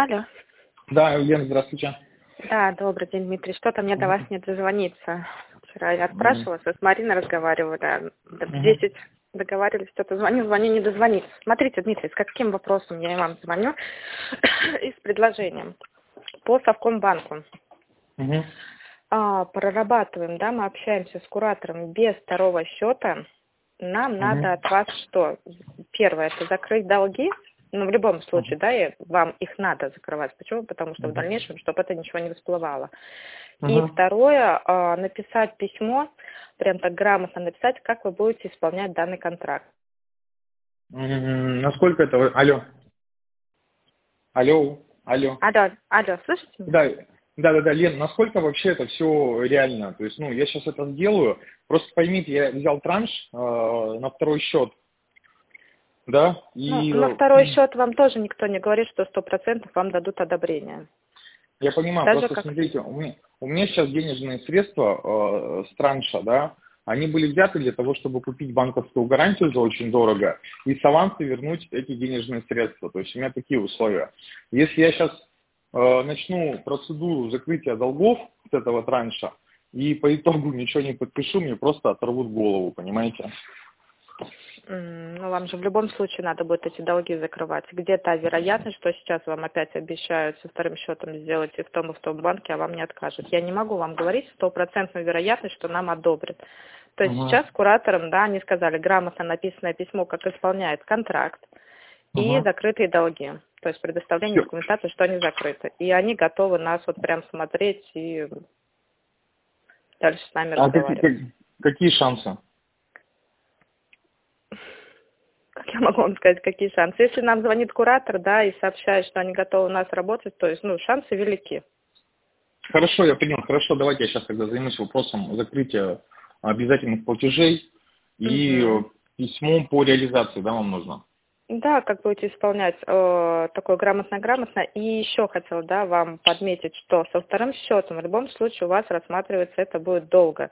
Алло. Да, Лен, здравствуйте. Да, добрый день, Дмитрий. Что-то мне до вас не дозвониться. Вчера я спрашивала, с Мариной разговаривали, в 10 договаривались, что-то звоню, не дозвониться. Смотрите, Дмитрий, с каким вопросом я вам звоню и с предложением по Совкомбанку. Прорабатываем, да, мы общаемся с куратором без второго счета. Нам надо от вас что? Первое, это закрыть долги. Ну, в любом случае, да, вам их надо закрывать. Почему? Потому что в дальнейшем, чтобы это ничего не всплывало. И второе, написать письмо, прям так грамотно написать, как вы будете исполнять данный контракт. Насколько это... Алло. Алло. Алло, слышите меня? Да, Лен, насколько вообще это все реально? То есть, я сейчас это сделаю. Просто поймите, я взял транш на второй счет. Да, и... на второй счет вам тоже никто не говорит, что 100% вам дадут одобрение. Я понимаю, Даже просто смотрите, у меня сейчас денежные средства с транша, да, они были взяты для того, чтобы купить банковскую гарантию за очень дорого и с аванса вернуть эти денежные средства. То есть у меня такие условия. Если я сейчас начну процедуру закрытия долгов с этого транша и по итогу ничего не подпишу, мне просто оторвут голову, понимаете? Вам же в любом случае надо будет эти долги закрывать. Где та вероятность, что сейчас вам опять обещают со вторым счетом сделать и в том банке, а вам не откажут? Я не могу вам говорить 100% вероятность, что нам одобрят. То есть сейчас кураторам, да, они сказали грамотно написанное письмо, как исполняет контракт и закрытые долги. То есть предоставление документации, что они закрыты. И они готовы нас вот прям смотреть и дальше с нами разговаривать. Какие шансы? Как я могу вам сказать, какие шансы? Если нам звонит куратор, да, и сообщает, что они готовы у нас работать, то есть, шансы велики. Хорошо, я понял. Хорошо, давайте я сейчас тогда займусь вопросом закрытия обязательных платежей и письмом по реализации, да, вам нужно? Да, как будете исполнять такое грамотно. И еще хотела, да, вам подметить, что со вторым счетом в любом случае у вас рассматривается это будет долго.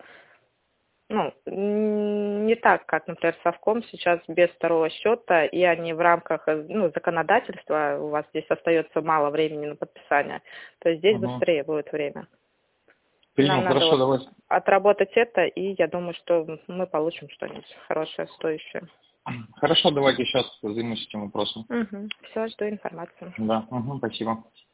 Не так, как, например, Совком сейчас без второго счета, и они в рамках законодательства, у вас здесь остается мало времени на подписание, то есть здесь быстрее будет время. Нам надо отработать это, и я думаю, что мы получим что-нибудь хорошее, стоящее. Хорошо, давайте сейчас займусь этим вопросом. Все, жду информацию. Да, спасибо.